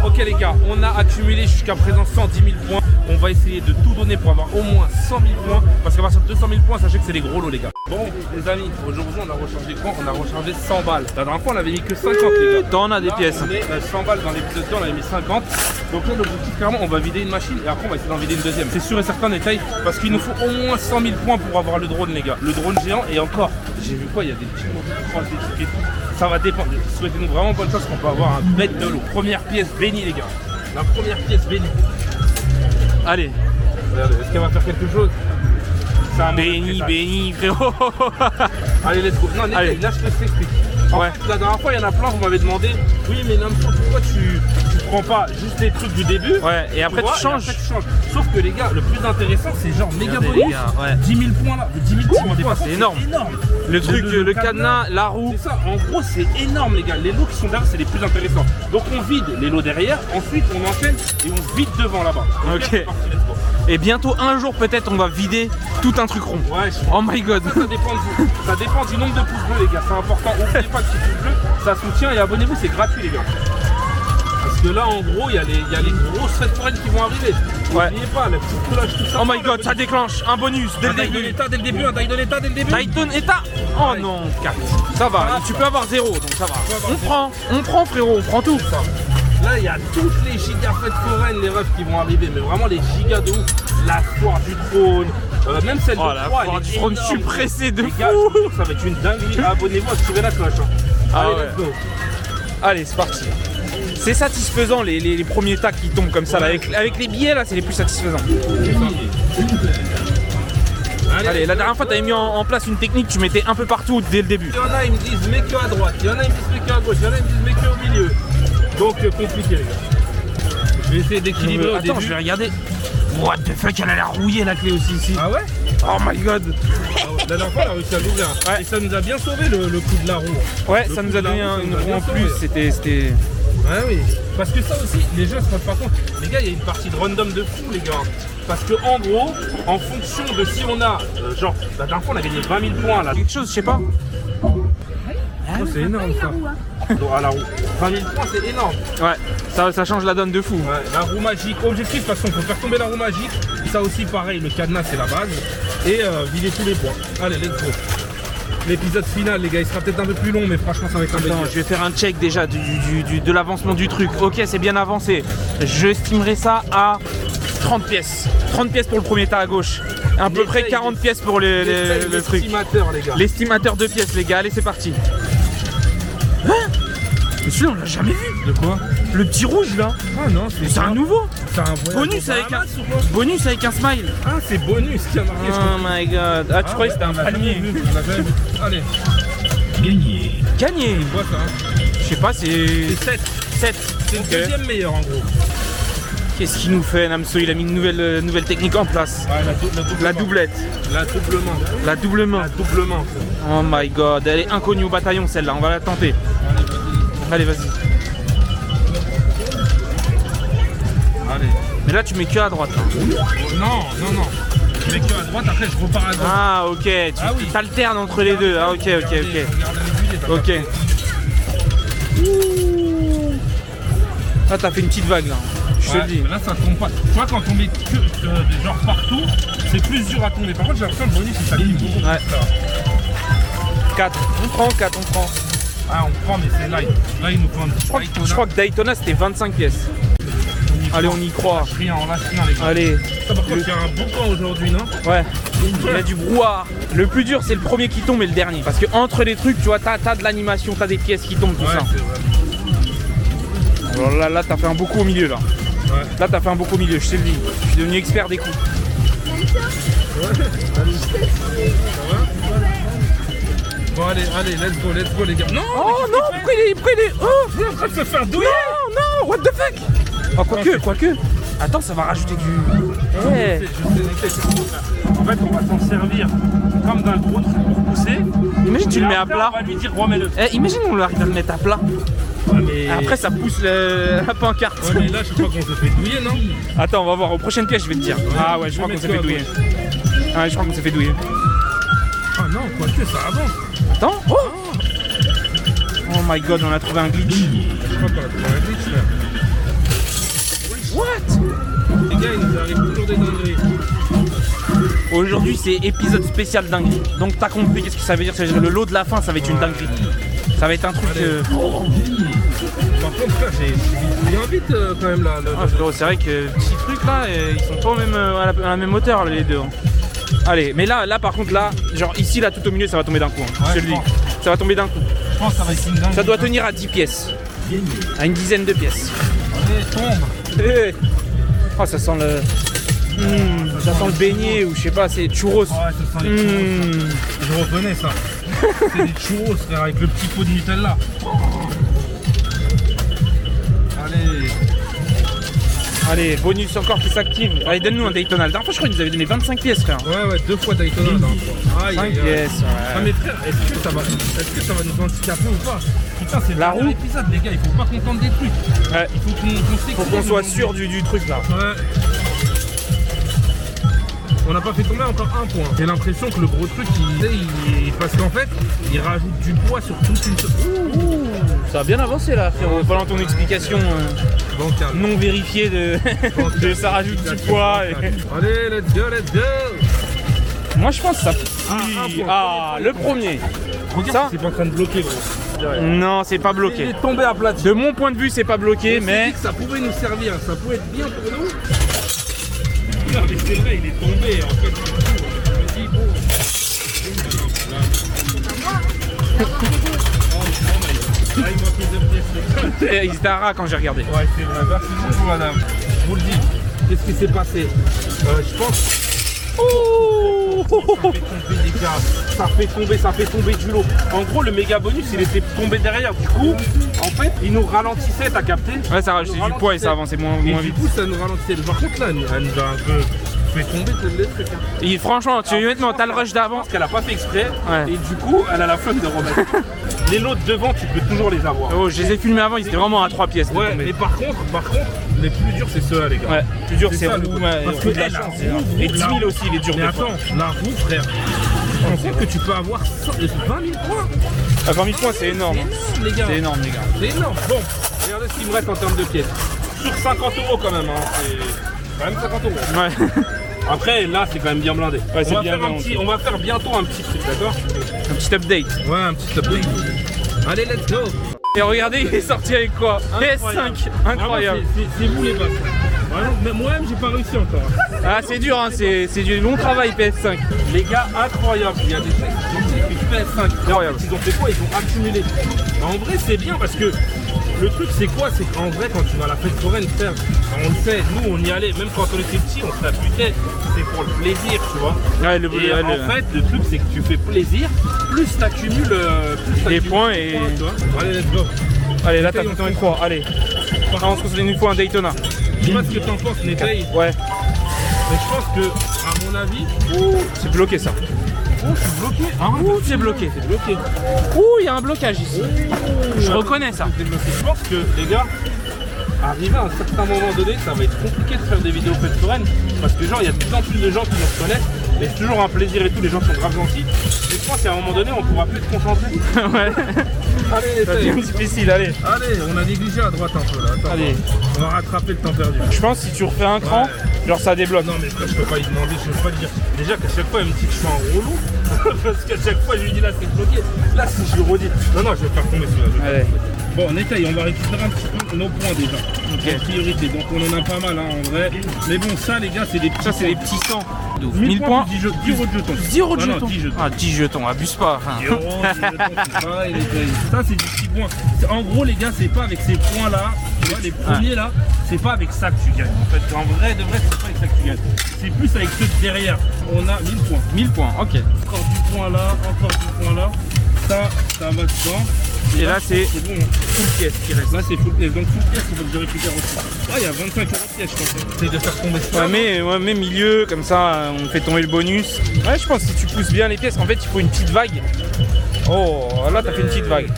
Ok les gars, on a accumulé jusqu'à présent 110 000 points. On va essayer de tout donner pour avoir au moins 100 000 points. Parce qu'à partir de 200 000 points, sachez que c'est des gros lots les gars. Bon les amis, aujourd'hui on a rechargé quoi? On a rechargé 100 balles. La dernière fois on avait mis que 50 les gars. T'en as des pièces. On est 100 balles dans l'épisode 2, on avait mis 50. Donc là l'objectif clairement, on va vider une machine et après on va essayer d'en vider une deuxième. C'est sûr et certain détail parce qu'il nous faut au moins 100 000 points pour avoir le drone les gars. Le drone géant et encore, j'ai vu quoi, il y a des petits mots qui croisent des trucs et tout. Ça va dépendre. Souhaitez-nous vraiment bonne chance qu'on peut avoir un bête de l'eau. Première pièce bénie les gars. La première pièce bénie. Allez. Regardez, est-ce qu'elle va faire quelque chose? Béni, frérot. Allez, let's go. Non, allez. Là, je te explique. En Ouais. fait, la dernière fois, il y en a plein, vous m'avez demandé, oui, mais Namso, pourquoi tu prends pas juste les trucs du début? Ouais, et après vois, tu changes. et après, tu changes. Sauf que les gars, le plus intéressant, c'est genre méga Regardez, bonus. les gars, ouais. 10 000 points là, 10 000 points. C'est énorme. Le truc, le cadenas, la roue. C'est ça, en gros, c'est énorme, les gars. Les lots qui sont derrière, c'est les plus intéressants. Donc, on vide les lots derrière, ensuite, on enchaîne et on vide devant là-bas. Ok. C'est parti, let's go. Et bientôt, un jour, peut-être, on va vider tout un truc rond. Ouais, Oh my god. ça dépend de vous. Ça dépend du nombre de pouces bleus, les gars. C'est important. N'oubliez pas que ce pouce bleu, ça soutient et abonnez-vous, c'est gratuit, les gars. Parce que là, en gros, il y a les grosses fêtes foraines qui vont arriver. Ouais. N'oubliez pas, le petit coulage, tout ça. Oh my god, ça déclenche un bonus dès le début. Dès le début, un taille de l'état dès le début. Dayton Eta. Oh Ouais. non, 4. Ça va, Ah. tu peux avoir 0, donc ça va. avoir On prend frérot, on prend tout. Là, il y a toutes les gigas fêtes foraines, les refs qui vont arriver, mais vraiment les gigas de ouf. La foire du trône, même celle Oh de la 3, foire du trône, je suis pressé de Les gars, fou. je vous jure, ça va être une dinguerie. Abonnez-vous, activez la cloche. Ah Allez, ouais. let's go. Allez, c'est parti. C'est satisfaisant les premiers tas qui tombent comme ça là. Avec les billets là, c'est les plus satisfaisants. Allez, la dernière fois t'avais mis en place une technique, tu mettais un peu partout dès le début. Il y en a, ils me disent mets que à droite, il y en a, ils me disent mets que à gauche, il y en a, ils me disent mets que au milieu. Donc compliqué les gars. Je vais essayer d'équilibrer au Attends, début. je vais regarder. What the fuck, elle a l'air rouillée la clé aussi ici. Ah ouais? Oh my god. La dernière fois, on a réussi à l'ouvrir. Ouais. Et ça nous a bien sauvé le coup de la roue. Ouais, Le ça coup nous a de la donné roue, ça une nous a roue bien en sauvé. plus. C'était. Ouais, oui. Parce que ça aussi, les gens se rendent pas compte. Les gars, il y a une partie de random de fou, les gars. Parce que en gros, en fonction de si on a, genre, la dernière fois, on a gagné 20 000 points là. Quelque chose, je sais pas. Oh, c'est énorme ça. Donc, à la roue. 20 000 points, c'est énorme. Ouais, ça change la donne de fou. Ouais, la roue magique, objectif, de toute façon, faut faire tomber la roue magique. Ça aussi, pareil, le cadenas, c'est la base. Et vider tous les points. Allez, let's go. L'épisode final, les gars, il sera peut-être un peu plus long, mais franchement, ça va être un Attends, bel je vais faire un check déjà de l'avancement du truc. Ok, c'est bien avancé. Je estimerai ça à 30 pièces. 30 pièces pour le premier tas à gauche. À peu près 40 pièces pour le truc. L'estimateur, les gars. L'estimateur de pièces, les gars. Allez, c'est parti. Hein? Mais celui-là, on l'a jamais vu. De quoi? Le petit rouge là. Ah non, C'est un nouveau. C'est un voyage Bonus au avec un, Bahamas ou quoi? bonus avec un smile. Ah, c'est bonus qui a marqué. je Oh my god. Ah, tu croyais que c'était un palmier. Allez, Gagné. vois ça. Hein. Je sais pas, c'est C'est 7. 7. C'est le deuxième meilleur en gros. Qu'est-ce qu'il nous fait, Namso? Il a mis une nouvelle technique en place. Ouais, La doublette. La doublement. La doublement. La doublement. Oh my god. Elle est inconnue au bataillon celle-là. On va la tenter. Allez, vas-y. Allez. Mais là, tu mets que à droite. Hein. Non. Je mets que à droite, après je repars à droite. Ah, ok. Tu t'alternes entre les deux. Ah, ok. Regarde les bulles, Ok. Ah, t'as fait une petite vague là. Je te le dis. Mais là ça tombe pas. Tu vois quand on met que genre partout, c'est plus dur à tomber. Par contre j'ai l'impression que le bonus il s'aligne beaucoup. Ouais. 4. On prend 4, on prend. Ah on prend mais c'est light. Là il nous prend Je crois que Daytona c'était 25 pièces. Allez, on y croit. on lâche rien les gars. Allez. Ça par contre il y a un bon temps aujourd'hui non? Ouais. Il y a du brouhaha. Le plus dur c'est le premier qui tombe et le dernier. Parce que entre les trucs, tu vois, t'as de l'animation, t'as des pièces qui tombent, tout ça. C'est vrai. Alors là, t'as fait un beau coup au milieu là. Ouais. Là, t'as fait un beau coup au milieu, je te le dis. Je suis devenu expert des coups. Bon allez, let's go les gars. Non. Oh non, pourquoi il est. Oh Il est en train de se faire douiller. non, what the fuck. Oh, quoique. Attends, ça va rajouter du. Ouais. Je sais. En fait, on va s'en servir comme d'un gros truc pour pousser. Imagine, tu Et le mets à après, plat. On va lui dire remets-le. Imagine, on arrive à le mettre à plat. Ouais, mais... Après, ça pousse la pancarte. Ouais, mais là, je crois qu'on se fait douiller, non? Attends, on va voir. Aux prochaines pièces, je vais te dire. Ah ouais, je crois qu'on s'est fait douiller. Ah ouais, je crois qu'on s'est fait douiller. Ah non, quoique, ça avance. Attends. Oh my god, on a trouvé un glitch. Je crois qu'on a trouvé un glitch, là. aujourd'hui c'est épisode spécial dinguerie. Donc t'as compris qu'est-ce que ça veut dire. Ça veut dire le lot de la fin, ça va être une dinguerie. Ça va être un truc. Par contre, frère, j'ai bien vite quand même là. Ah, frérot, c'est vrai que petits trucs là, ils sont pas au même, à la même hauteur les deux. Hein. Allez, mais là par contre là, genre ici là tout au milieu ça va tomber d'un coup. Hein. Ouais, je te le dis. Ça va tomber d'un coup. Je pense que ça va être une dingue. Ça doit tenir à 10 pièces. À une dizaine de pièces. Allez, tombe. Eh. Oh, ça sent le. Ça sent le beignet ou je sais pas, c'est churros. Ouais, ça sent les churros. Je reconnais ça. C'est des churros, frère, avec le petit pot de Nutella. Allez. Allez, bonus encore qui s'active. Allez, donne-nous un Daytona. La dernière fois, je crois qu'ils nous avaient donné 25 pièces, frère. Ouais, 2 fois Daytona. 5 pièces, ouais. Ah, mais frère, est-ce que ça va nous handicaper ou pas? Putain, c'est la roue. Épisode, les gars, il faut pas qu'on tente des trucs. Ouais. Il faut qu'on soit sûr du truc là. Ouais. On n'a pas fait tomber encore un point. J'ai l'impression que le gros truc, parce qu'en fait, il rajoute du poids sur toute une... Ouh, ça a bien avancé là, frérot. Pendant ton explication non vérifiée de ça rajoute du poids. Et... Allez, let's go. Moi je pense que ça... le premier. Regarde, ça, c'est pas en train de bloquer, gros. Non, c'est pas Il bloqué. est tombé à plat. De mon point de vue, c'est pas bloqué, mais... Ça pouvait nous servir, ça pouvait être bien pour nous. Non mais c'est vrai, il est tombé en fait. Je me dis bon. Là, il manque 2 pièces. Ils étaient à ras quand j'ai regardé. Ouais, c'est vrai. Merci beaucoup, madame. Je vous le dis. Qu'est-ce qui s'est passé? Je pense. Oh, ça fait tomber du lot. En gros, le méga bonus, il était tombé derrière. Du coup, en fait, il nous ralentissait, t'as capté? Ouais, ça rajoutait du poids et ça avançait moins vite. Du coup, ça nous ralentissait. Par contre, là, elle nous a un peu fait tomber le truc. Hein. Et franchement, honnêtement, t'as le rush d'avant. Parce qu'elle a pas fait exprès. Ouais. Et du coup, elle a la flemme de remettre. Les lots de devant, tu peux toujours les avoir. Oh, je les ai filmés avant, ils étaient vraiment à 3 pièces. Ouais, mais par contre, les plus durs, c'est ceux-là, les gars. Ouais, plus dur, c'est ça, roux. parce que la roue, et 10 000 aussi, il est dur. Mais attends, la roue, frère. Je pensais que tu peux avoir 20 000 points. À 20 000 points, c'est énorme. Les gars. C'est énorme, les gars. C'est énorme. Bon, regardez ce qu'il me reste en termes de pièces. Sur 50 € quand même, hein. C'est quand même 50 €. Ouais. Après, là, c'est quand même bien blindé. Ouais, on va faire bientôt un petit truc, d'accord? Un petit update. Ouais, un petit update. Allez, let's go. Et regardez, il est sorti avec quoi? PS5. Incroyable. C'est vous les gars. Moi-même, j'ai pas réussi encore. Ah, c'est dur, hein. C'est du long travail PS5. Les gars, incroyable. Il y a des mecs qui ont fait PS5. Incroyable. Ils ont fait quoi? Ils ont accumulé. En vrai, c'est bien parce que le truc, c'est quoi? C'est qu'en vrai, quand tu vas à la fête foraine, frère, on le sait, nous, on y allait. Même quand on était petits, on se la butait. C'est pour le plaisir, tu vois. Ouais, en fait, le truc, c'est que tu fais plaisir, plus t'accumules les points et... tu vois. Allez, let's go. Allez, là, t'as fait ton 3. Allez. On se consomme une fois un Daytona. Dis-moi ce que t'en penses, Netay. Ouais. Mais je pense que, à mon avis, c'est bloqué ça. Oh, c'est bloqué. Ah, ouh, c'est bloqué. C'est bloqué. Ouh, il y a un blocage ici. Je reconnais ça. Je pense que, les gars, arrivé à un certain moment donné, ça va être compliqué de faire des vidéos fêtes foraines. Parce que, genre, il y a de plus en plus de gens qui nous reconnaissent. Et c'est toujours un plaisir et tout, les gens sont grave gentils. Mais je pense qu'à un moment donné, on pourra plus se concentrer. Ouais. Allez, ça devient difficile, allez. Allez, on a négligé à droite un peu là. Attends, allez. On va rattraper le temps perdu. Je pense que si tu refais un cran, genre ça débloque. Non, mais je peux pas lui demander, je peux pas lui dire. Déjà qu'à chaque fois, elle me dit que je suis un relou. Parce qu'à chaque fois, je lui dis là, c'est bloqué. Là, si je lui redis. Non, je vais faire tomber celui-là. Allez. Bon, on essaye, on va récupérer un petit peu nos points déjà. Okay. En priorité, donc on en a pas mal hein, en vrai. Mais bon, ça les gars, c'est des petits. Ça, c'est des petits 100. 1000 points. 10 euros de jetons. 10 euros de jetons. jetons. 10 jetons. Ah, 10 jetons, abuse pas. Enfin. 10 euros, 10 jetons, c'est pareil, les gars. Ça, c'est des petits points. En gros, les gars, c'est pas avec ces points-là. Tu vois, les premiers là, c'est pas avec ça que tu gagnes. En fait, en vrai, de vrai, c'est pas avec ça que tu gagnes. C'est plus avec ceux de derrière. On a 1000 points. 1000 points, ok. Encore du point là, encore du point là. Ça va dedans. Et là, c'est bon, full pièce qui reste. Là, c'est full pièce. Donc, full pièce, il faut que je récupère aussi. Ah, il y a 25 € de pièce, je pense. J'essaie de faire tomber ça. Ouais, mais milieu, comme ça, on fait tomber le bonus. Ouais, je pense que si tu pousses bien les pièces, en fait, il faut une petite vague. Oh, là, t'as fait une petite vague.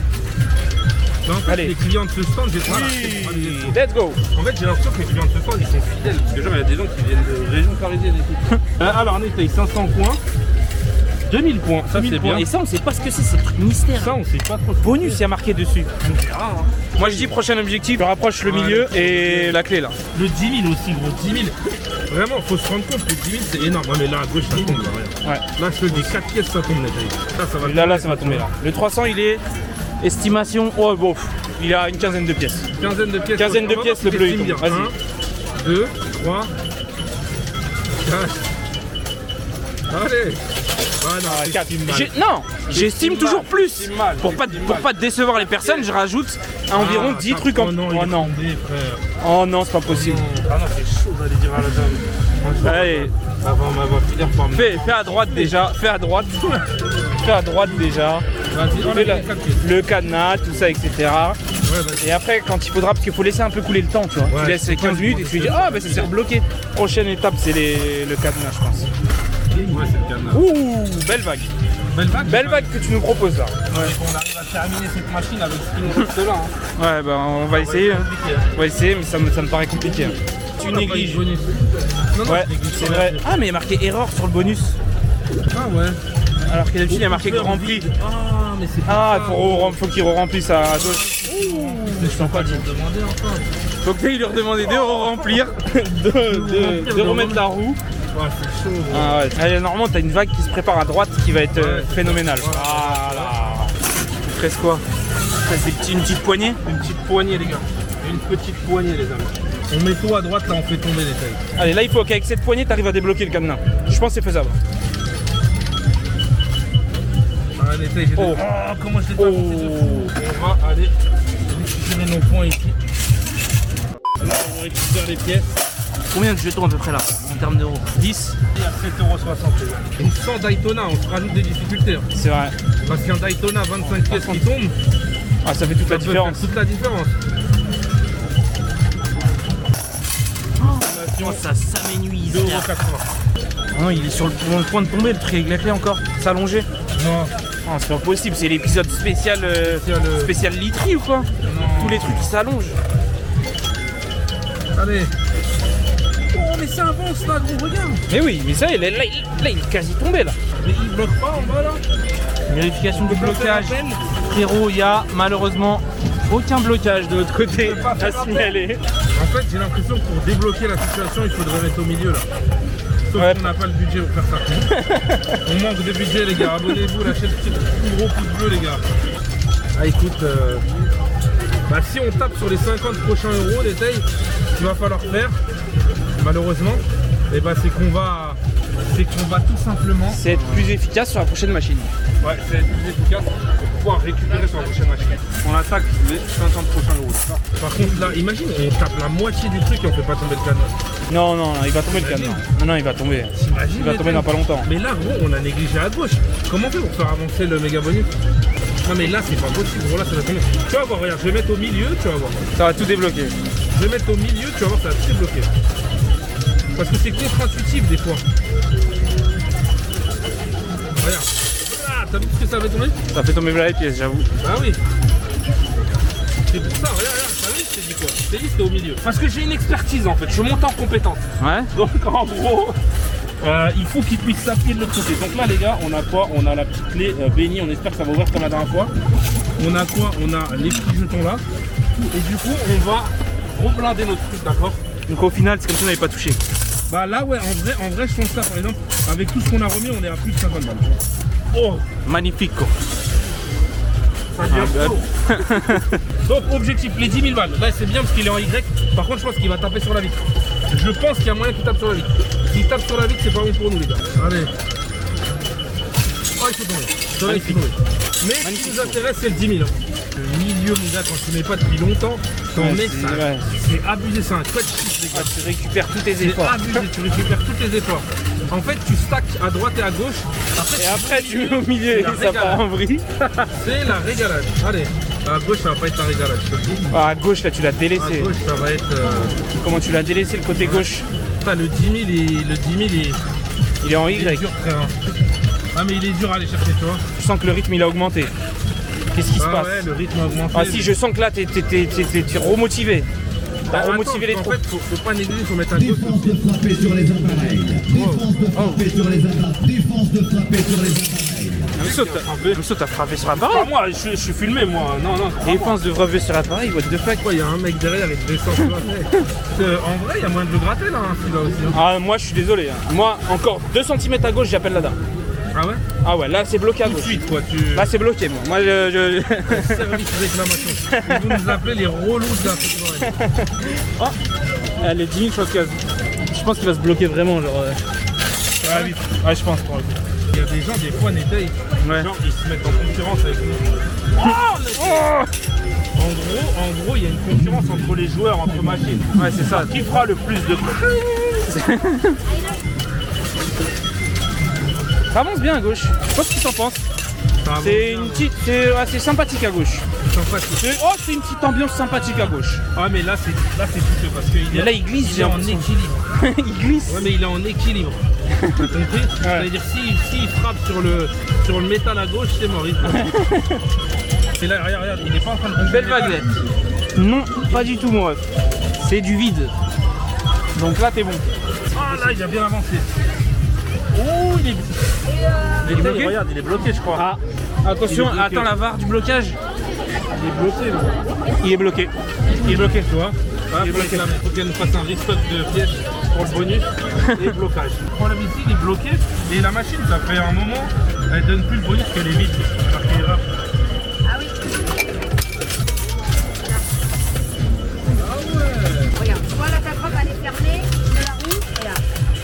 En fait, allez. Les clients de ce stand, let's go. En fait, j'ai l'impression que les clients de ce stand, ils sont fidèles. Parce que genre, il y a des gens qui viennent de région parisienne et tout. Alors, on est 500 points. 2000 points, ça c'est bien. Et ça, on sait pas ce que c'est le truc mystère. Ça, on sait pas trop. Bonus, il y a marqué dessus. On verra, hein. Moi, je dis prochain objectif, je rapproche le milieu et la clé là. Le 10 000 aussi, gros. 10 000. Vraiment, faut se rendre compte que 10 000 c'est énorme. Ouais, mais là à gauche ça tombe, là, regarde. Ouais. Là je te dis 4 pièces ça tombe les gars. Ça va. Là, ça va tomber là. Le 300, il est estimation. Oh, bon, il a une quinzaine de pièces. Quinzaine de pièces. Quinzaine de pièces, le bleu, il tombe. Vas-y. 1, 2, 3, 4. Allez. Ah non, 4. t'estimes mal. Non, j'estime toujours plus. T'estimes mal, Pour pas décevoir les personnes, je rajoute environ 10 trucs en. Oh non, Oh non. Tombé, frère. Oh non, c'est pas possible. Ah non, c'est chaud d'aller dire à la dame. Allez, On va finir par me. fais à droite déjà. Fais à droite. Fais à droite déjà. Vas-y, Fais enlève les 4 pièces. le cadenas, tout ça, etc. Ouais, vas-y. Et après, quand il faudra, parce qu'il faut laisser un peu couler le temps, tu vois. Ouais, Tu laisses les 15 minutes et tu lui dis, ah, bah ça s'est rebloqué. Prochaine étape, c'est le cadenas, je pense. Ouais, c'est le cadenas. Ouh, belle vague. Belle vague que tu nous proposes là. Ouais, on arrive à terminer cette machine avec ce qui nous reste là. Hein. Ouais, bah on va essayer. On va essayer, mais ça me paraît compliqué. Tu négliges. Non, non, Ouais, je néglige c'est pas. vrai. Ah, mais il y a marqué erreur sur le bonus. Ah ouais. Alors que d'habitude, il y a marqué rempli. Ah, mais c'est Ah, pas faut qu'il re-remplisse à gauche. je sens pas de demander encore. Faut que tu lui redemander de re-remplir, de remettre la roue. Ouais, c'est chaud. Gros. Ah ouais. Allez, normalement, t'as une vague qui se prépare à droite qui va être phénoménale. Voilà. Voilà. Tu presses quoi? Une petite poignée? Une petite poignée, les gars. Une petite poignée, les amis. On met tout à droite, là, on fait tomber les tailles. Allez, là, il faut qu'avec cette poignée, t'arrives à débloquer le cadenas. Je pense que c'est faisable. Ah, les tailles, j'ai Oh. des... Oh, comment je l'ai pas monté de fou. On va aller récupérer nos points ici. Là, on récupère les pièces. Combien de jetons à peu près là, en termes d'euros? 10? Il y a 7,60 €, les gars. Donc sans Daytona, on se rajoute des difficultés. Hein. C'est vrai. Parce qu'un Daytona 25 pièces qui tombe, Ah, ça fait toute ça la peut différence. faire toute la différence. Oh, ça s'amenuise. 2,80 Non, il est sur le point de tomber, le triangle encore. S'allonger. €. Non, Oh, c'est pas possible, c'est l'épisode spécial, spécial literie ou quoi? non. Tous les trucs qui s'allongent. Allez. Oh, mais ça avance là, gros, regarde. Mais oui, mais ça, là, il est quasi tombé là. Mais il bloque pas en bas là. Vérification de blocage. Frérot, il y a malheureusement aucun blocage de l'autre côté pas faire à signaler. En fait, j'ai l'impression que pour débloquer la situation, il faudrait mettre au milieu là. Sauf Ouais. qu'on n'a pas le budget pour faire ça. On manque de budget, les gars. Abonnez-vous, lâchez le petit gros pouce bleu, les gars. Ah, écoute, bah, si on tape sur les 50 prochains euros, les tailles, ce qu'il va falloir faire, malheureusement, et bah, c'est qu'on va tout simplement. C'est être plus efficace sur la prochaine machine. Ouais, c'est plus efficace pour pouvoir récupérer sur la prochaine machine. On attaque les 50 prochains euros. C'est ça. Par contre, là, imagine, on tape la moitié du truc et on fait pas tomber le cadenas. Non, non, non, il va tomber le cadenas. Non, non, il va tomber. T'imagines, Il va les tomber dans tailles. pas longtemps. Mais là, gros, on a négligé à gauche. Comment on fait pour faire avancer le méga bonus? Non, mais là, c'est pas possible. Gros, là, ça va tomber. Tu vas voir, regarde, je vais mettre au milieu, tu vas voir. Ça va tout débloquer. Je vais mettre au milieu, tu vas voir, ça va tout débloquer. Parce que c'est contre-intuitif des fois. Regarde. Ah, t'as vu ce que ça avait tombé? Ça fait tomber les pièces, j'avoue. Bah oui. C'est pour ça, regarde, t'as vu, je t'ai dit quoi? Je t'ai dit c'était au milieu. Parce que j'ai une expertise en fait, je monte en compétence. Ouais. Donc en gros, il faut qu'ils puissent s'appuyer de l'autre côté. Donc là les gars, on a quoi? On a la petite clé bénie, on espère que ça va ouvrir comme la dernière fois. On a quoi? On a les petits jetons là. Et du coup, on va reblinder notre truc, d'accord? Donc au final, c'est comme si on n'avait pas touché. Bah là ouais, en vrai je pense ça par exemple, avec tout ce qu'on a remis, on est à plus de 50 balles. Oh, Magnifique. ça devient chaud. Donc objectif, les 10 000 balles. Là c'est bien parce qu'il est en Y. Par contre je pense qu'il va taper sur la vitre. Je pense qu'il y a moyen qu'il tape sur la vitre. S'il tape sur la vitre, c'est pas bon pour nous les gars. Allez. Oh il faut tomber. Celui-là, il faut tomber. Mais ce qui nous intéresse c'est le 10 000. Le milieu mon gars, quand tu mets pas depuis longtemps, t'en Ouais, mets c'est ça. vrai. C'est abusé, c'est un code chiffre les gars. Tu récupères tous tes C'est efforts. abusé, tu récupères tous tes efforts. En fait, tu stacks à droite et à gauche. Et après, tu mets au milieu et La ça part en vrille. C'est la régalade. Allez, à gauche, ça va pas être la régalade, je te le dis. Ah, à gauche, là, tu l'as À délaissé. gauche, ça va être. Comment tu l'as délaissé le côté gauche? Putain, le 10 000, Il est en il est Y. dur, frère. Ah, mais il est dur à aller chercher, tu vois. Je sens que le rythme, il a augmenté. Qu'est-ce qui se Ah passe? ouais, le rythme a augmenté. Ah si, je sens que là, t'es remotivé. Bah, T'as remotivé les en troupes. fait, faut pas négliger, faut mettre un gauche. Défense de frapper sur les appareils. Défense de frapper sur les appareils. Défense de frapper sur les appareils. Bousso, t'as frappé sur Ah, l'appareil. moi, je suis filmé, moi. Non, non. Défense de frapper sur l'appareil, what the fuck. Il y a un mec derrière avec 200 En vrai, il y a moyen de le gratter là, hein, celui-là aussi. Hein. Ah, moi je suis désolé. Hein. Moi, encore 2 cm à gauche, j'appelle la dame. Ah ouais? Ah ouais, là c'est bloqué à Tout de gauche. suite, quoi. Tu. Là c'est bloqué, moi. Moi, Service réclamation. Vous nous appelez les relous de la soirée. Oh, elle est 10 000 choses que. Je pense qu'il va se bloquer vraiment, genre. Ouais, vite. Ouais, je pense pour le coup. Il y a des gens, des fois, n'étayent. Ouais. Genre, ils se mettent en concurrence avec nous. En gros, il y a une concurrence entre les joueurs, entre machines. Ouais, c'est ça. Qui fera le plus de Ça avance bien à gauche. Je sais pas ce que t'en penses. C'est une petite. C'est sympathique à gauche. C'est une petite ambiance sympathique à gauche. Ah, mais là, c'est douteux parce qu'il Et là, il glisse, il j'ai est en l'impression. équilibre. Il glisse. Ouais, mais il est en équilibre. T'as compris? C'est-à-dire, s'il frappe sur le métal à gauche, c'est mort. Et là, regarde, il est pas en train de. Belle vaguelette. Non, pas du tout, mon ref. C'est du vide. Donc là, t'es bon. Ah, là, il a bien avancé. Oh, il est. Il est bloqué. Regarde, il est bloqué, je crois. Ah, attention, Il est bloqué. attends la barre du blocage. Il est bloqué, là. Il est bloqué. Il est bloqué. Tu vois? Il faut qu'elle nous fasse un restock de pièces pour le bonus et blocage. Le problème ici, il est bloqué et la machine, ça fait un moment, elle donne plus le bonus qu'elle est vide. Alors qu'il est erreur. Ah oui. Regarde, tu vois là ta crotte elle est fermée, de la roue, et là.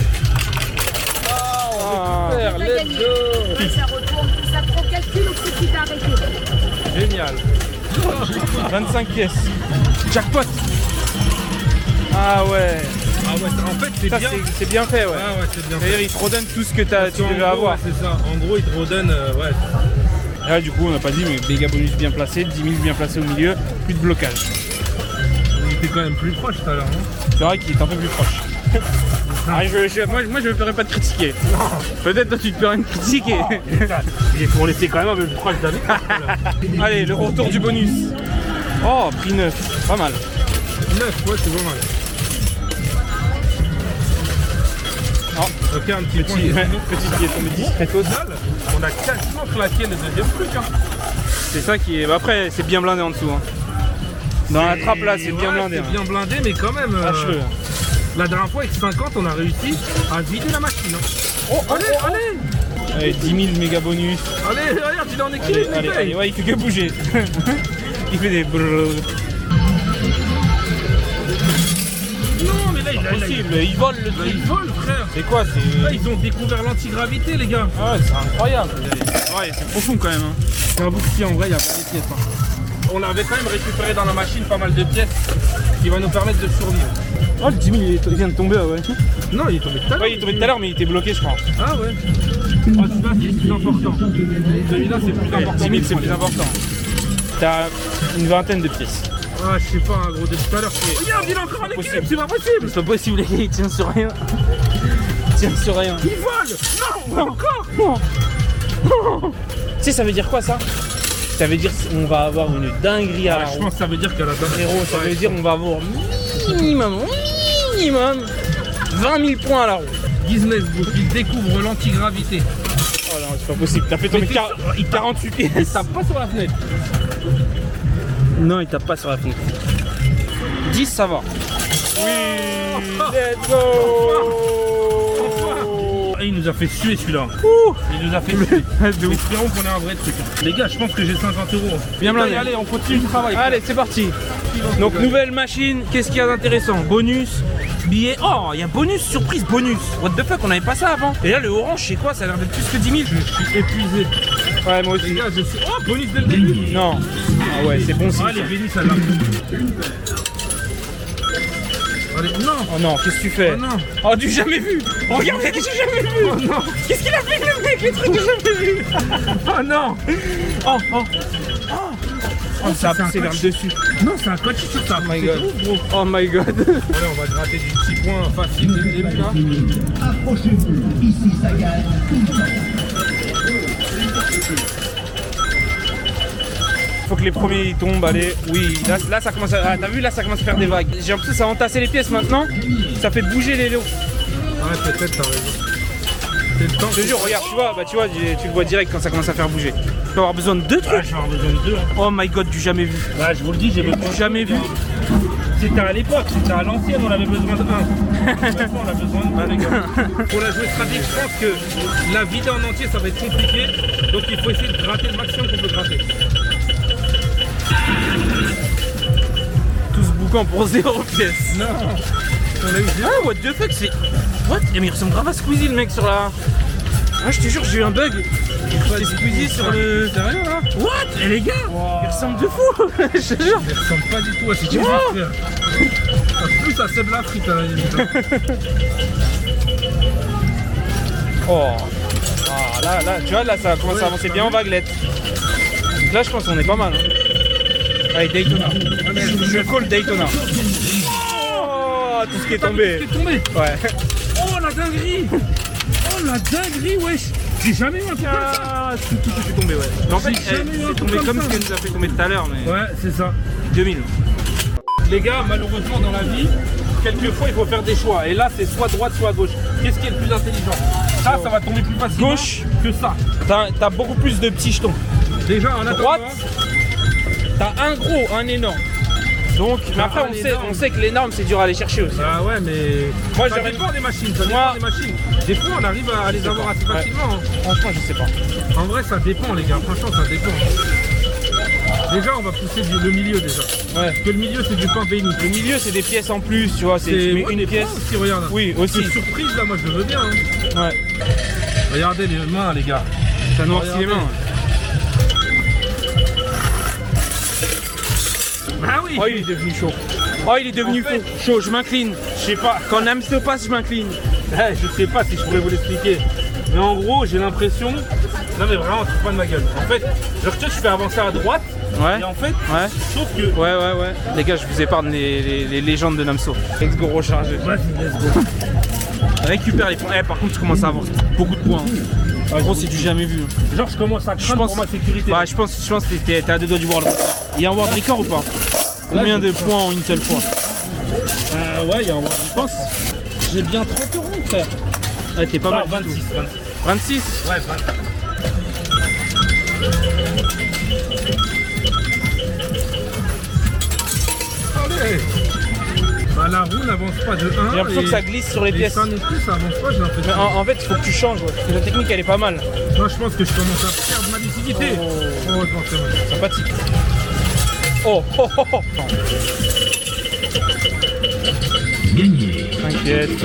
Super, T'as gagné. Ouais, ça retourne, tout ça trop calcul ou tout qui t'a arrêté. Génial. 25 pièces. Jackpot. Ah ouais. Ah ouais, en fait, c'est Ça, bien. c'est bien fait, ouais. Ah ouais, c'est bien. C'est-à-dire, il te redonne tout ce que tu En devais gros, avoir. ouais, c'est ça. En gros, il te redonne. Ouais. Là, du coup, on n'a pas dit, mais méga bonus bien placé, 10 000 bien placé au milieu, plus de blocage. Il était quand même plus proche tout à l'heure, non? C'est vrai qu'il est un peu plus proche. Ah, moi, je me ferais pas de critiquer. Peut-être toi, tu te ferais une critiquer. Il est pour laisser quand même un peu plus proche d'Anne. Allez, le retour du bonus. Oh, prix 9, pas mal. 9, ouais, c'est pas mal. Oh, Ok, un petit point. petite qui est tombée discretos. On a quasiment claqué le deuxième truc. Hein. C'est ça qui est. Bah, après, c'est bien blindé en dessous. Hein. Dans la trappe là, c'est bien blindé. C'est bien blindé, mais quand même. Acheveux. La dernière fois avec 50, on a réussi à vider la machine. Hein. Oh, allez. Allez, 10 000 méga bonus. Allez, regarde, il est en équilibre. Allez, ouais, il fait que bouger. Il fait des brrrr. Non, mais là, il Impossible, il vole le Bah, truc. ils volent, frère. C'est quoi? Là, ils ont découvert l'antigravité, les gars. Ah ouais, c'est incroyable. Ouais, c'est profond quand même. Hein. C'est un bouclier, en vrai, il n'y a pas de pièces. Hein. On avait quand même récupéré dans la machine pas mal de pièces qui va nous permettre de survivre. Oh, le 10 000 il vient de tomber, ouais. Non, il est tombé tout à l'heure. Ouais, il est tombé tout à l'heure, mais il était bloqué, je crois. Ah ouais. Oh, celui-là, c'est plus important. Celui-là, c'est plus important. 10 000, c'est plus important. T'as une vingtaine de pièces. Ah, je sais pas, gros, depuis tout à l'heure. Regarde, il est encore en équilibre, c'est pas possible. C'est pas possible, les gars, il tient sur rien. Il tient sur rien. Il vole. Non, encore. Tu sais, ça veut dire quoi ça? Ça veut dire qu'on va avoir une dinguerie à la Je roue. pense que ça veut dire qu'à la base. Frérot, ça veut dire qu'on va avoir minimum 20 000 points à la roue. Guinness Book, il découvre l'antigravité. Oh non, c'est pas possible. T'as fait tomber 48 pièces. Il tape pas sur la fenêtre. Non, il tape pas sur la fenêtre. 10, ça va. Oui, let's go. Il nous a fait suer celui-là. Il nous a fait suer. De ouf. Espérons qu'on ait un vrai truc. Les gars, je pense que j'ai 50 €. Bien blindé. Allez, on continue le travail. Allez, c'est parti. Donc, nouvelle machine. Qu'est-ce qu'il y a d'intéressant? Bonus, billet. Oh, il y a bonus, surprise, bonus. What the fuck, on avait pas ça avant. Et là, le orange, c'est quoi? Ça a l'air d'être plus que 10 000. Je suis épuisé. Ouais, moi aussi. Les gars, je suis. Oh, bonus dès le début. Non. Ah ouais, c'est bon signe. Ah, les bénis, ça l'a. Allez, non. Oh non, qu'est-ce que tu fais? Oh non. Oh, du jamais vu. Oh, regarde, j'ai jamais vu. Oh non. Qu'est-ce qu'il a fait, le mec? Les trucs que j'ai jamais vu. Oh non. Oh, oh. Oh, ça a c'est un poussé vers le coach. dessus. Non, c'est un coach sur ça. Oh my C'est god. ouf, gros. Oh my god. Allez, on va gratter des petits points faciles dès le début là. Approchez-vous, ici ça gagne tout le temps. Faut que les premiers ils tombent, allez. Oui, là ça commence à. Ah, t'as vu, là ça commence à faire des vagues. J'ai l'impression que ça a entassé les pièces maintenant. Ça fait bouger les lots. Ouais, peut-être, t'as raison. C'est le temps. Je te jure, regarde, tu vois, tu le vois direct quand ça commence à faire bouger. Tu vas avoir besoin de 2 Ah, trucs. je vais avoir besoin de 2. Hein. Oh my god, du jamais vu. Bah, je vous le dis, j'ai besoin de Jamais vu. C'était à l'époque, c'était à l'ancienne, on avait besoin de 1. Maintenant, on a besoin de 2, les gars. Pour la jouer stratégique, je pense que la vider en entier, ça va être compliqué. Donc, il faut essayer de gratter le maximum qu'on peut gratter. Tous boucan pour 0 pièces. Non, on a eu Ah, what the fuck, c'est. What? Eh, mais il ressemble grave à Squeezie, le mec, sur la. Ah, je te jure, j'ai eu un bug. C'est Squeezie sur le. Sérieux là? What? Eh, les gars, il ressemble de fou. Je te jure. Il ressemble pas du tout à ce qu'il Wow. veut faire. Plus à Seb l'Afrique, à la limite. Oh. Ah, là, tu vois, là, ça commence à avancer bien en vaguelette. Donc là, je pense qu'on est pas mal. Hein. Allez, Daytona. Je call Daytona. Oh, tout ce qui est tombé. T'es tombé. Ouais. Oh la dinguerie. Oh la dinguerie, wesh. J'ai jamais eu un truc comme ça. Ah, tout est tombé, ouais. Mais en fait, J'ai jamais eu un c'est truc tombé comme comme ça. ce qu'elle nous a fait tomber tout à l'heure, mais. Ouais, c'est ça. 2000. Les gars, malheureusement dans la vie, quelquefois il faut faire des choix. Et là, c'est soit droite, soit gauche. Qu'est-ce qui est le plus intelligent? Ça va tomber plus facilement Gauche. que ça. T'as beaucoup plus de petits jetons. Déjà, en attendant, Droite. T'as un gros, un énorme. Donc, mais après, un énorme. on sait que l'énorme, c'est dur à aller chercher aussi. Ah ouais, mais Moi, ça j'aurais- dépend des machines. Ça Moi- dépend des machines. Des fois, on arrive à les avoir assez facilement. Hein. Franchement, je sais pas. En vrai, ça dépend, les gars. Franchement, ça dépend. Déjà, on va pousser le milieu déjà. Ouais. Parce que le milieu, c'est du pain béni. Le milieu, c'est des pièces en plus, tu vois. Tu mets ouais, une des pièce. points aussi, regarde. Oui, aussi. C'est surprise là, moi je le veux bien. Hein. Ouais. Regardez les mains, les gars. Ça noircit les Regardez. mains. Ah oui. Oh, il est devenu chaud. Oh, il est devenu En fait- chaud. Je m'incline. Je sais pas. Quand Nam se passe, je m'incline. Je sais pas si je pourrais vous l'expliquer. Mais en gros, j'ai l'impression. Non, mais vraiment, c'est pas de ma gueule. En fait, genre, tu sais, je fais avancer à droite. Ouais. Et en fait, Ouais. sauf que. Ouais. Les gars, je vous épargne les légendes de Namso. Let's go recharger. Vas-y, let's go. Récupère les points. Eh, par contre, tu commences à avoir beaucoup de points. En gros, c'est du jamais vu. Genre, je commence à craindre pour ma sécurité. Bah, je pense que t'es à 2 doigts du World. Il y a un World Record ou pas? Combien de points en une seule fois? Ouais, il y a un. Je pense. J'ai bien 30 euros, frère. Ouais, t'es pas mal. Non, du tout. 26. 26. Ouais, 26. Allez. Bah, la roue n'avance pas de 1. J'ai l'impression que ça glisse sur les pièces. Ça non plus, ça avance pas, j'ai Mais l'impression. en fait, il faut que tu changes. Ouais. Parce que la technique, elle est pas mal. Moi, je pense que je commence à perdre ma lucidité. Oh, non, c'est bon. Sympathique. Oh. Gagné. T'inquiète.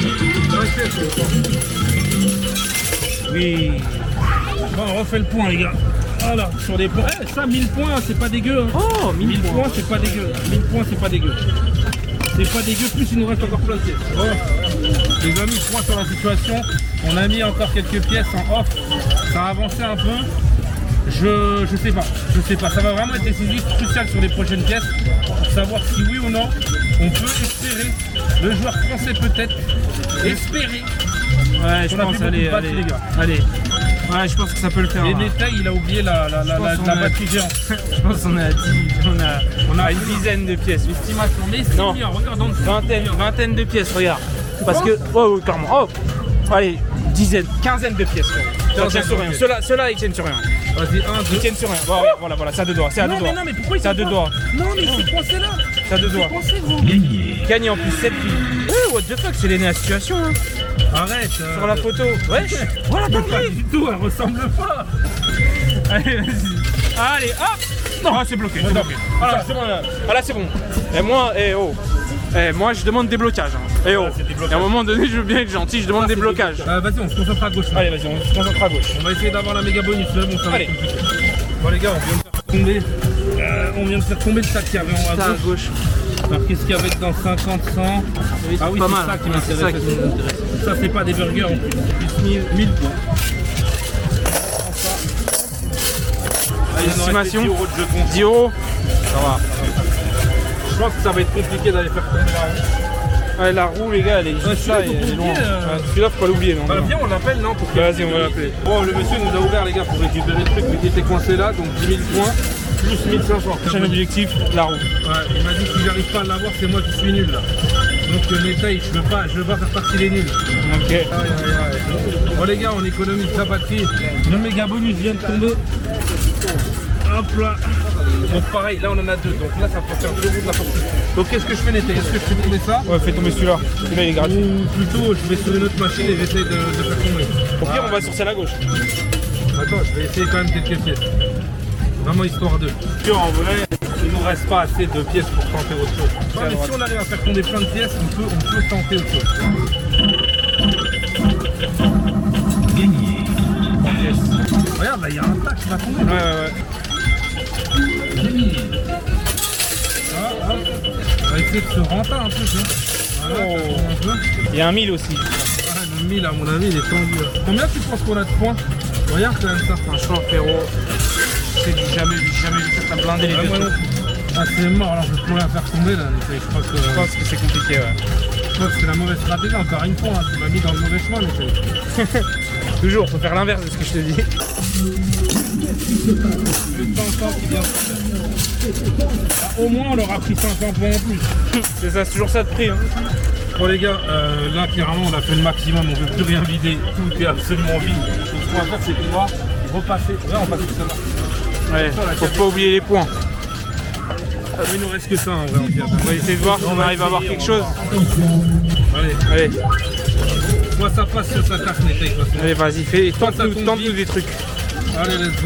Oui. Bon, on refait le point, les gars. Voilà, sur les points. Eh, ça, 1000 points, c'est pas dégueu. Hein. Oh, 1000 points, c'est pas dégueu. 1000 points, c'est pas dégueu. C'est pas dégueu, plus il nous reste encore plein de pièces. Bon, les amis, je crois sur la situation. On a mis encore quelques pièces en off. Ça a avancé un peu. Je sais pas. Ça va vraiment être décisif, crucial sur les prochaines pièces pour savoir si oui ou non on peut espérer. Le joueur français peut-être espérer. Ouais, je On a pense, fait beaucoup de batteries, les gars. allez. Ouais, je pense que ça peut le faire. Les là. détails, il a oublié la pense qu'on a- batterie géante. Je pense qu'on a 10, on a une dizaine de pièces. Estimation, mais c'est Non. bien, regarde en dessous. Vingtaine de pièces, regarde. Parce que, oh, clairement. Oh, allez, quinzaine de pièces. Ça tient sur rien. Ceux-là, ils tiennent sur rien. Vas-y, 1, 2. Ils tiennent sur rien. Voilà, c'est à 2 doigts. C'est à 2 doigts. mais pourquoi il C'est à 2 doigts. Non, mais c'est coincé là. C'est à 2 doigts. Coincé, gros. Gagné. Gagné en plus 7 filles. What the fuck, c'est l'aîné à situation, hein. Arrête. Sur la photo. Wesh. Voilà, t'as Pas pris. du tout, elle ressemble pas. Allez, vas-y. Allez, hop. Non, c'est bloqué. C'est bloqué. Voilà, c'est bon. Là, c'est bon. Et moi, moi, je demande des blocages. Hein. Et à un moment donné, je veux bien être gentil, je demande des blocages. Vas-y, on se concentre à gauche. là. Allez, vas-y, on se concentre à gauche. On va essayer d'avoir la méga bonus. Là, bon, ça va Allez. être compliqué. Bon, les gars, on vient de faire tomber. On vient de faire tomber le sac qu'il y avait en haut à Ça à gauche. gauche. Alors, qu'est-ce qu'il y avait dans 50, 100? Ah oui, pas c'est mal. ça qui C'est ça m'intéresse. qui nous intéresse. Ça, c'est pas des burgers en plus. Plus 1000 points. Estimation. 10 euros de jetons. 10 euros. Ça va. Je pense que ça va être compliqué d'aller faire tomber la roue. Ouais, la roue, les gars, elle est juste celui-là, là, faut elle est pas loin. oublier, Ouais, celui-là, faut pas l'oublier, non. Bah, non. viens, on l'appelle, non pour que- Vas-y, on va l'appeler. Bon, le monsieur nous a ouvert, les gars, pour récupérer le truc, mais il était coincé là, donc 10 000 points, plus 1500. Prochain objectif, la roue. Ouais, il m'a dit que si j'arrive pas à l'avoir, c'est moi qui suis nul là. Donc les tailles, je veux pas faire partie des nuls. Ok. Aïe, aïe, aïe. Bon les gars, on économise sa batterie. Le méga bonus vient de tomber. Hop là. Donc pareil, là on en a deux. Donc là ça peut faire 2 euros de la sortie. Donc qu'est-ce que je fais l'été? Est-ce que je fais tomber ça? Ouais, fais tomber celui-là. Celui-là, il est gratuit. Ou plutôt je vais sur une autre machine et j'essaie de faire tomber. Au pire, on va sur celle à gauche. Attends, je vais essayer quand même quelques pièces. Vraiment histoire de. Puis en vrai, il nous reste pas assez de pièces pour tenter autre chose. Non, mais si on arrive à faire tomber plein de pièces, on peut tenter autre chose. Gagné. Regarde, là il y a un tas qui va tomber. Ouais. On va essayer de se renter un peu. Voilà, ça tombe un peu. Il y a un 1000 aussi. Ah, le 1000 à mon avis il est tendu. Combien tu penses qu'on a de points? Regarde quand même ça. Franchement, frérot, j'ai jamais vu ça blinder les deux trucs. Ah c'est mort, alors je peux plus rien faire tomber là. Je pense que c'est compliqué, ouais. Je pense que c'est la mauvaise stratégie, encore une fois, hein. Tu m'as mis dans le mauvais chemin, mais Toujours, faut faire l'inverse de ce que je te dis. au moins on leur a pris 500 points en plus. C'est ça, c'est toujours ça de prix. Hein. Bon les gars, là clairement on a fait le maximum, on ne veut plus rien vider, tout est absolument vide. Donc ce qu'on va faire c'est qu'on va repasser, on passe tout ça. Ouais, faut pas oublier les points. Mais il nous reste que ça en vrai. On va essayer de voir si on arrive à avoir quelque chose. Allez, Allez, soit ça passe, soit ça casse les tailles. allez, vas-y, tente-nous des trucs. Allez, let's go.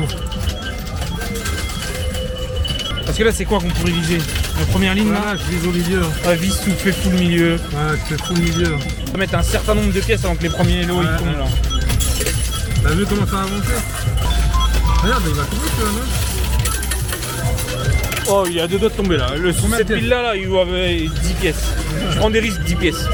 Parce que là, c'est quoi qu'on pourrait viser? La première ligne là? Voilà, je vise au milieu. Ouais, vise tout, fais full milieu. Ouais, je fais tout le milieu. On va mettre un certain nombre de pièces avant que les premiers lots ils tombent là. T'as vu comment ça a avancé? Regarde, il va tomber celui-là, non? Oh, il y a 2 doigts de tomber là. Cette pièces? pile là, il doit avoir 10 pièces. Je prends des risques, 10 pièces.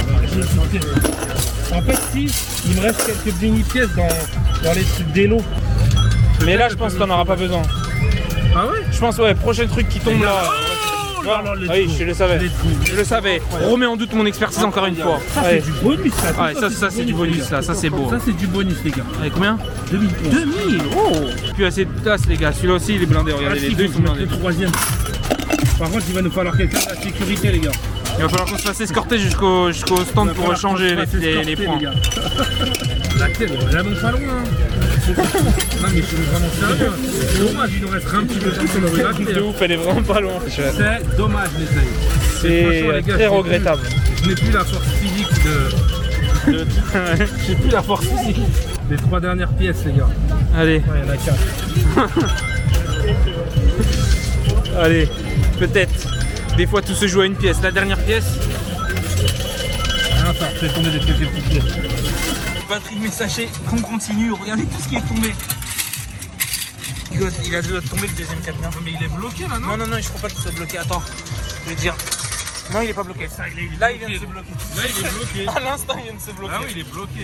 En fait, si, il me reste quelques mini-pièces dans les trucs des lots. Mais là, je pense que t'en auras pas besoin. Ah ouais? Je pense, ouais, prochain truc qui tombe là. Oui, je le savais. Je le savais. Remets en doute mon expertise encore une fois. Ça, c'est du bonus, ça. Ouais, ça c'est du bonus là, ça c'est beau. Ça, c'est du bonus, les gars. Allez, combien? 2000. 2000. Oh. Plus assez de place les gars, celui-là aussi il est blindé, regardez les deux ils sont blindés. Le troisième. Par contre, il va nous falloir quelqu'un de la sécurité, les gars. Il va falloir qu'on se fasse escorter jusqu'au stand pour changer les points. La tête, on est vraiment pas loin. Non mais je suis vraiment sérieux. C'est dommage, il nous resterait un petit peu plus sur le rue. De ouf, elle est vraiment pas loin. C'est dommage, les amis. C'est très regrettable. Je n'ai plus la force physique de... J'ai plus la force physique. Les 3 dernières pièces, les gars. Allez. Ouais, il y en a 4. Allez, peut-être. Des fois tout se joue à une pièce. La dernière pièce. Ah, ça fait tomber des petites pièces. Batterie de mes sachets, qu'on continue. Regardez tout ce qui est tombé. Il a dû tomber le deuxième camion. Mais il est bloqué là, non? Non, je crois pas qu'il soit bloqué. Attends, je vais te dire. Non, il est pas bloqué. Ça, Là, il vient de se bloquer. Là, il est bloqué. À l'instant, il vient de se bloquer. Ah oui, il est bloqué.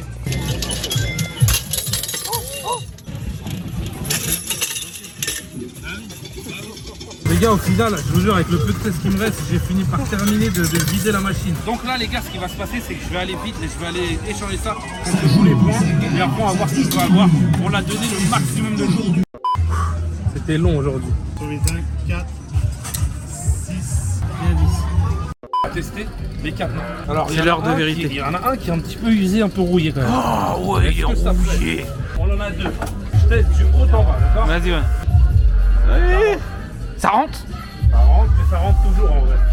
Les gars, au final, je vous jure, avec le peu de tests qui me reste, j'ai fini par terminer de vider la machine. Donc là, les gars, ce qui va se passer, c'est que je vais aller vite et je vais aller échanger ça contre tous les points. Et après, on va voir ce qu'il faut avoir pour la donner le maximum de jours. C'était long aujourd'hui. Sur les 5, 4, 6 et 10. On va tester les 4. Alors, c'est l'heure de vérité. Il y en a un qui est un petit peu usé, un peu rouillé quand même. Oh ouais, il est rouillé. On en a 2. Je teste du haut en bas, d'accord? Vas-y, ouais. Allez. Ça rentre? Ça rentre, mais ça rentre toujours en vrai.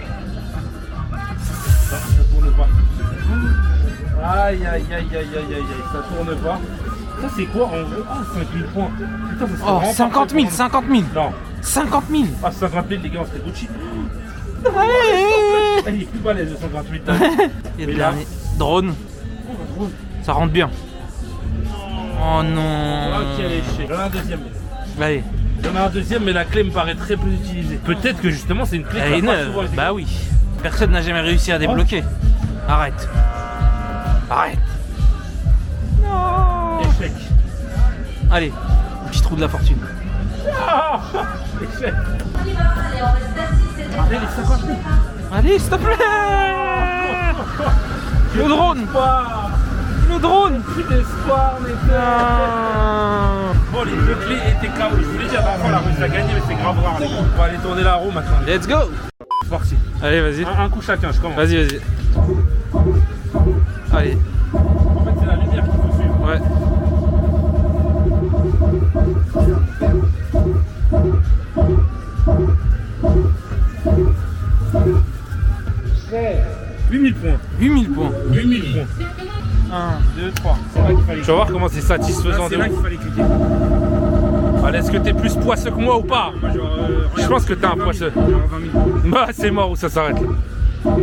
Ça tourne pas. Aïe, ça tourne pas. Ça c'est quoi en vrai? Ah, 5000 points. Putain, ça Oh, 50 000, 50 000. Non. 50 000. Ah, 50 000 les gars, c'était Gucci. Allez. Il est plus balèze de 128. Il y a le dernier. Drone. Ça rentre bien. Oh non. Ah, quel échec. J'en ai un deuxième. Allez. J'en ai un deuxième, mais la clé me paraît très peu utilisée. Peut-être que justement c'est une clé Elle est qui va pas neuve. souvent être Bah oui. Personne n'a jamais réussi à débloquer. Arrête. Arrête. Non. échec. Allez. Un petit trou de la fortune. Ah, échec. Allez, les 50 000. Allez, s'il te plaît. Le drone. Le drone. Plus d'espoir, les gars. Bon, les 2 clés étaient KO. Je voulais dire, la fois, la Russie a gagné, mais c'est grave rare, les gars. On va aller tourner la roue maintenant. Let's go. C'est parti. Allez, vas-y. Un coup chacun, je commence. Vas-y, vas-y. Allez. En fait, c'est la lumière qu'il faut suivre. Ouais. Ouais. 8000 points. 8000 points. 8000 points. 1, 2, 3. C'est là qu'il fallait Tu vas voir comment c'est satisfaisant Là, c'est de là ouf. qu'il fallait cliquer. Allez, est-ce que t'es plus poisseux que moi ou pas? Moi, genre, Je pense que t'es un poisseux. Genre 20 000. Bah, c'est mort où ça s'arrête là.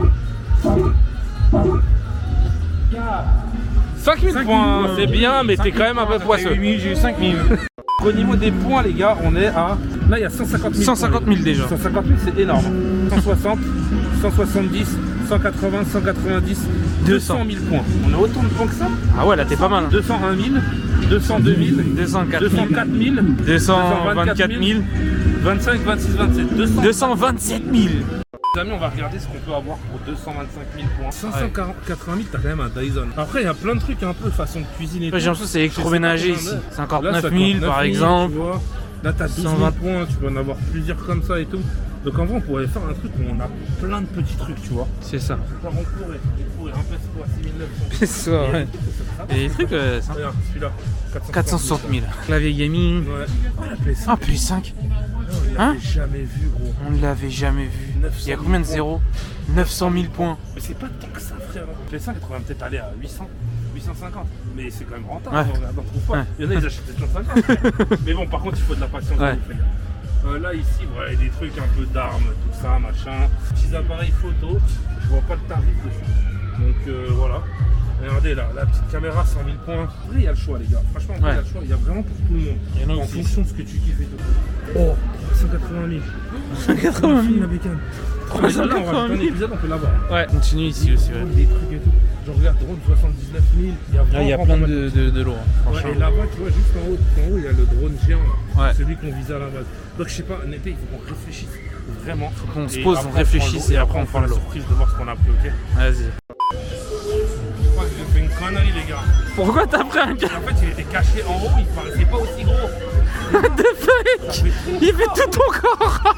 5000 points, c'est bien, mais t'es quand même un peu poisseux. 8000, j'ai eu 5000. Au niveau des points, les gars, on est à. Là, il y a 150 000. 150 000 déjà. 150 000, c'est énorme. 160, 170, 180, 190, 200 000 points. On a autant de points que ça? Ah ouais, là t'es pas mal. 201 000, 202 000, 204 000. 204 000, 224 000. 25, 26, 27, 227 000. Les amis, on va regarder ce qu'on peut avoir pour 225 000 points. 580 000, t'as quand même un Dyson. Après, il y a plein de trucs un peu façon de cuisine et tout. J'ai l'impression que c'est électroménager ici. 59 000 par 000, exemple. tu vois. Là, t'as 12 000 120. points, tu peux en avoir plusieurs comme ça et tout. Donc en vrai, on pourrait faire un truc où on a plein de petits trucs, tu vois. C'est ça. Genre, on pourrait un PS3 à 6900. C'est ça, ouais. Et des trucs, ça. Regarde, celui-là, 460 000. Clavier gaming. Ouais. Oh, la PS5. Ah, PS5. On Hein l'avait jamais vu, gros. On ne l'avait jamais vu. Il y a combien de zéros? 900 000 points. Mais c'est pas tant que ça, frère. PS5, elle pourrait peut-être aller à 800, 850. Mais c'est quand même rentable. Ouais. On n'en trouve pas. Ouais. Il y en a, ils achètent 750. Mais bon, par contre, il faut de la patience. Ouais. Là, ici, ouais, des trucs un peu d'armes, tout ça, machin. Petits appareils photo. Je vois pas de tarif dessus. Donc voilà. Regardez là, la petite caméra 100 000 points. Après, il y a le choix, les gars. Franchement, il y a le choix. Il y a vraiment pour tout le monde. Il y en a En aussi. fonction de ce que tu kiffes et tout. Oh, 180 000. 180 000. La bécane. Là, on rajoute un épisode, on peut l'avoir. Ouais, continue ici aussi. Ouais. Des trucs et tout. Genre, regarde, drone 79 000. Là, il y a plein de lourds. Ouais, Franchement. et là-bas, tu vois, juste en haut, il y a le drone géant. Là. Ouais. Celui qu'on visait à la base. Donc, je sais pas, en été, il faut qu'on réfléchisse. Vraiment. Faut qu'on se Et pose, après, on réfléchisse et après on prend la prend l'eau. surprise de voir ce qu'on a pris, ok? Vas-y. Je crois que j'ai fait une connerie, les gars. Pourquoi t'as pris un gars En fait, il était caché en haut, il paraissait pas aussi gros. de fake? Il fait tout ton corps.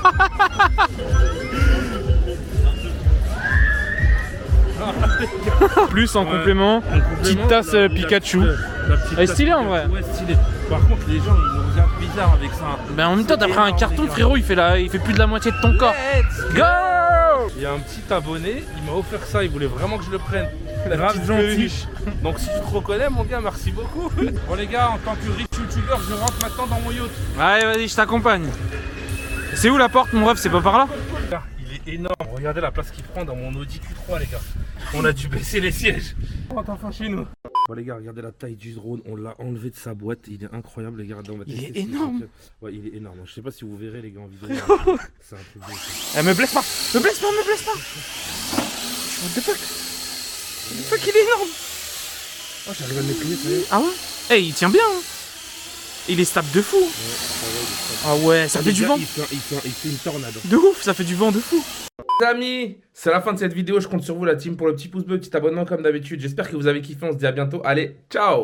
Plus en Ouais. complément, En complément, petite tasse la Pikachu. la petite Elle est tasse stylée, en Pikachu, vrai. Ouais, stylée. Par contre, les gens, ils nous regardent bizarre avec ça. Ben en même temps, t'as pris un énorme, carton, les gars. frérot. Il fait plus de la moitié de ton corps. Let's Go! Il y a un petit abonné, il m'a offert ça, il voulait vraiment que je le prenne. La Grave petite gentil. peluche. Donc si tu te reconnais, mon gars, merci beaucoup. Bon les gars, en tant que rich youtubeur, je rentre maintenant dans mon yacht. Allez, vas-y, je t'accompagne. C'est où la porte, mon ref? C'est pas par là? Là, il est énorme. Regardez la place qu'il prend dans mon Audi Q3, les gars. On a dû baisser les sièges. On rentre enfin chez nous. Bon les gars, regardez la taille du drone, on l'a enlevé de sa boîte, il est incroyable les gars. On va Il tester est si énorme. Ouais, il est énorme. Je sais pas si vous verrez les gars en vidéo. C'est un truc de ouf. Eh, me blesse pas! Me blesse pas, me blesse pas! What the fuck? What the fuck, il est énorme! Oh, j'arrive à le maîtriser, ça y est. Ah ouais? Eh, il tient bien! Hein. Il est stable de fou! Ah ouais, ça fait du vent! Il fait une tornade. De ouf, ça fait du vent de fou! Les amis, c'est la fin de cette vidéo. Je compte sur vous, la team, pour le petit pouce bleu, petit abonnement comme d'habitude. J'espère que vous avez kiffé. On se dit à bientôt. Allez, ciao!